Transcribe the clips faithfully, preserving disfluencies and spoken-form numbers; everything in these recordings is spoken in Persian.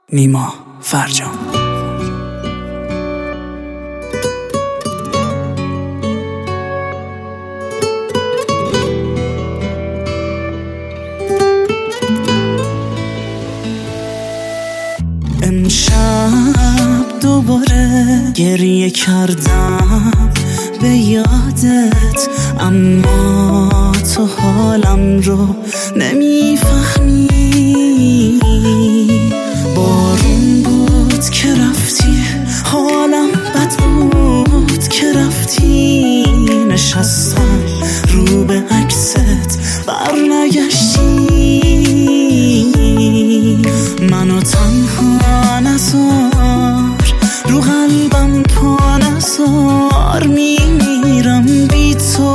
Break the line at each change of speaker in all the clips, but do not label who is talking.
نیما فرجام. امشب دوباره گریه کردم به یادت، اما تو حالم رو نمیفهمی. بارون بود که رفتی، حالم بد بود که رفتی. نشستم رو به عکست برنگشتی. منو تنها نذار، رو قلبم پا نذار، میمیرم بی تو.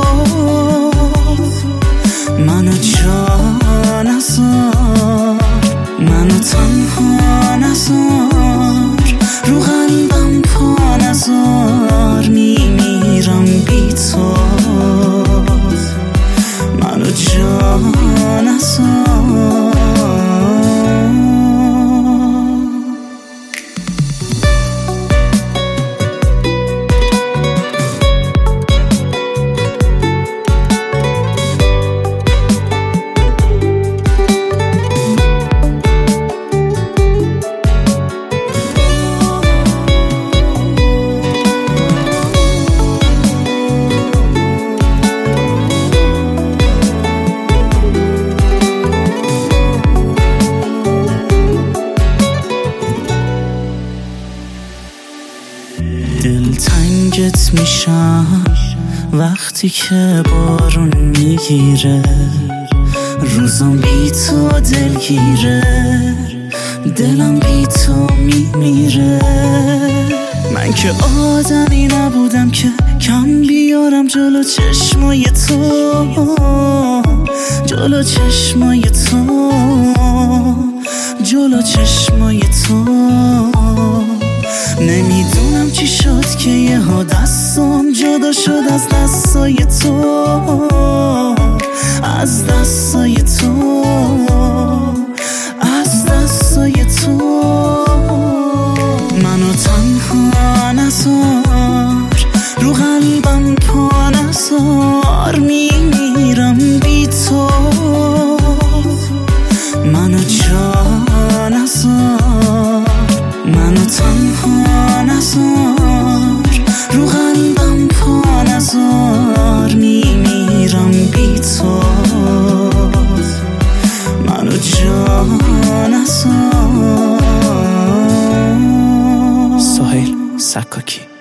منو جا نذار، منو تنها نذار، رو قلبم پا نذار، میمیرم بی تو. منو جا نذار. دلتنگت میشم وقتی که بارون میگیره، روزم بی تو دلگیره، دلم بی تو میمیره. من که آدمی نبودم که کم بیارم جلو چشمای تو، جلو چشمای تو، جلو چشمای تو. نمیدونم چی شد که یه ها دستم جدا شد از دستای تو، از دستای تو، از دستای تو. منو تنها نذار، رو قلبم پا نذار، میمیرم بی تو. منو جا نذار، منو تنها نذار، رو قلبم پا نذار، میمیرم بی تو. منو جا نذار. سهیل سکاکی.